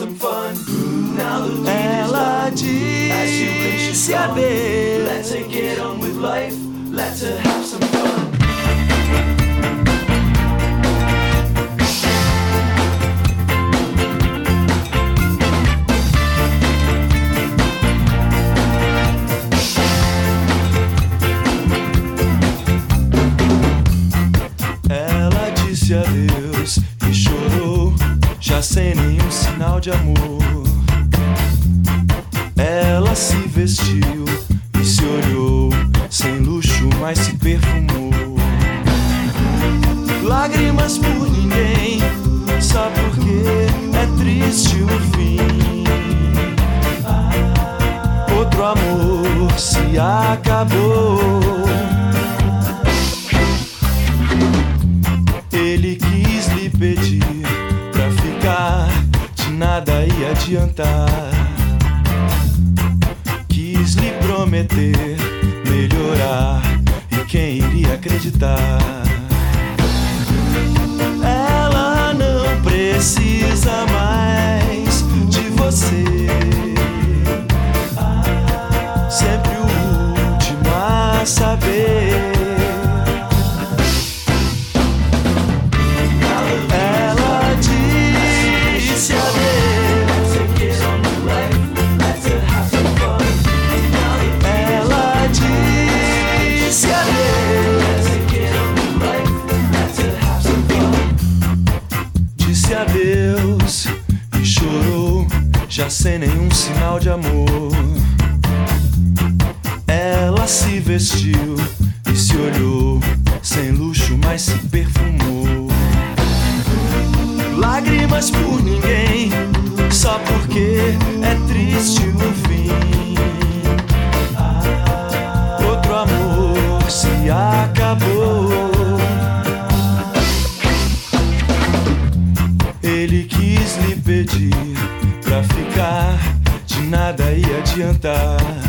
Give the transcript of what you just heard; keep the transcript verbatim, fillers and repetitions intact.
some fun. Now the ela disse adeus. Let's get on with life. Let's have some fun. Ela disse adeus e chorou, já sem nenhum sinal de amor. Ela se vestiu e se olhou, sem luxo, mas se perfumou. Lágrimas por ninguém, só porque é triste o fim. Outro amor se acabou. Ele quis lhe pedir pra ficar, de nada ia adiantar. Quis lhe prometer melhorar, e quem iria acreditar? Ela não precisa mais de você. Sempre o último a saber. Ela disse adeus. Ela disse adeus. Disse adeus e chorou, já sem nenhum sinal de amor. Ela se vestiu e se olhou, sem luxo, mas se perfumou. Lágrimas por ninguém, só porque é triste o fim. Outro amor se acabou. Ele quis lhe pedir pra ficar, de nada ia adiantar.